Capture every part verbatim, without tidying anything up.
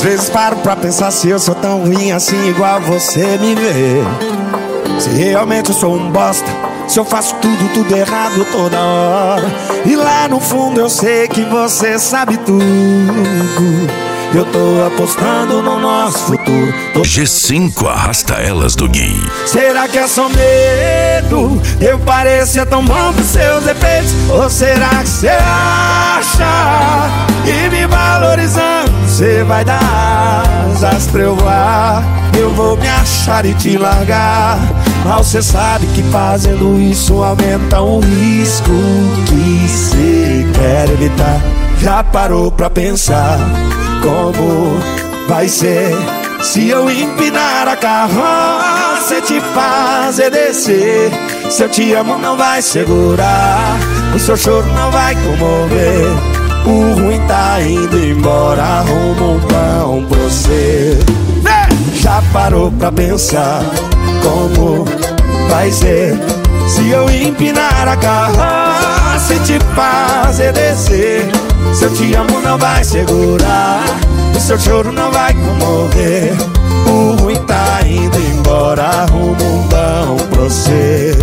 Às vezes paro pra pensar se eu sou tão ruim assim, igual você me vê. Se realmente eu sou um bosta, se eu faço tudo, tudo errado toda hora. E lá no fundo eu sei que você sabe tudo. Eu tô apostando no nosso futuro. Tô... G cinco arrasta elas do Gui. Será que é só medo? Eu parecia tão bom pros seus efeitos. Ou será que você acha que me valorizando você vai dar asas pra eu voar? Eu vou me achar e te largar. Mal cê sabe que fazendo isso aumenta o risco que cê quer evitar. Já parou pra pensar como vai ser se eu empinar a carroça e te fazer descer? Se eu te amo não vai segurar, o seu choro não vai comover. O ruim tá indo embora, arruma um pão pra você. Já parou pra pensar como vai ser se eu empinar a carroça e te fazer descer? Se eu te amo não vai segurar, o seu choro não vai comover. O ruim tá indo embora, arruma um pão pra você.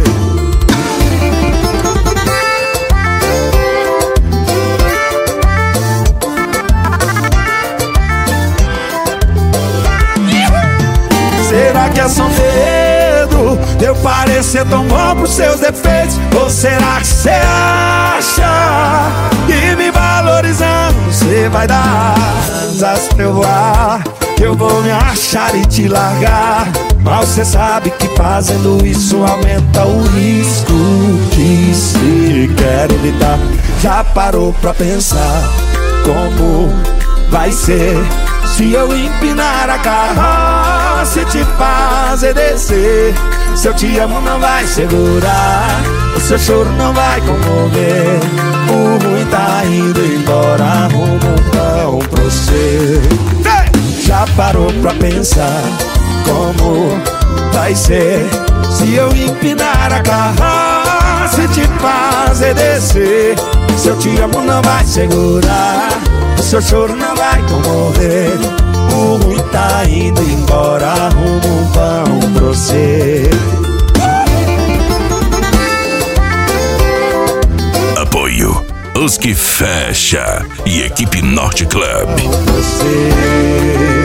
Será que é só medo de eu parecer tão bom pros seus defeitos? Ou será que você acha que me valorizando você vai dar asas pra eu voar? Eu vou me achar e te largar. Mal cê sabe que fazendo isso aumenta o risco que se quer evitar. Já parou pra pensar como vai ser se eu empinar a carroça e te fazer descer? Se eu te amo não vai segurar, o seu choro não vai comover. O ruim tá indo embora, arruma um pão pra você. Já parou pra pensar como vai ser se eu empinar a carroça e te fazer descer? Se eu te amo não vai segurar, o seu choro não vai comover. O ruim tá indo embora, arruma um pão pra você. Apoio Os Que Fecha e Equipe Norte Club. Você